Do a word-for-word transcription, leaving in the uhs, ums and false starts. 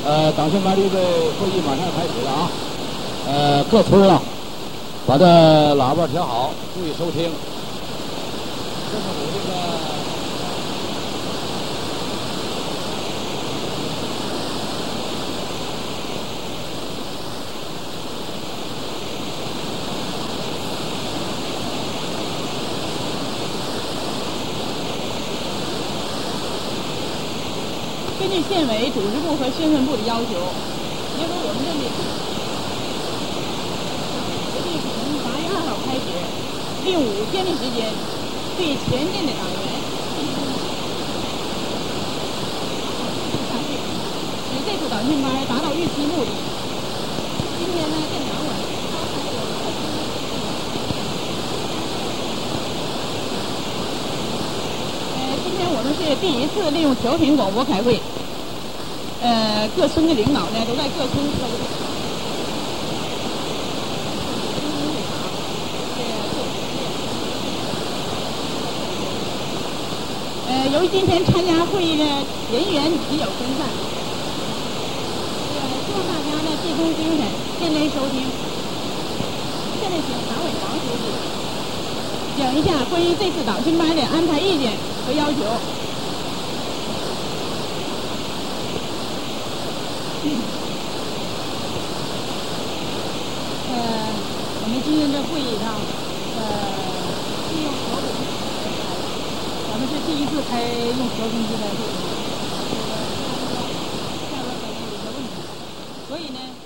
呃，党训班预备会议马上开始了啊！呃，各村啊，把这喇叭调好，注意收听。这是我这个。 根据县委组织部和宣传部的要求，结合我们这里决定从八月二号开始，利用五天的时间，对前线的党员进行培训，使这次党训班达到预期目的。今天呢，现场我们呃，今天我们是第一次利用调频广播开会。呃，各村的领导呢都在各村开会。呃，由于今天参加会议的人员比较分散，呃，希望大家呢集中精神，认真收听。现在请党委王书记讲一下关于这次党训班的安排意见和要求。呃，我们今天的会议上，呃，利用调频机来开，咱们是第一次开用调频机开会，这个下边可能有些问题，所以呢。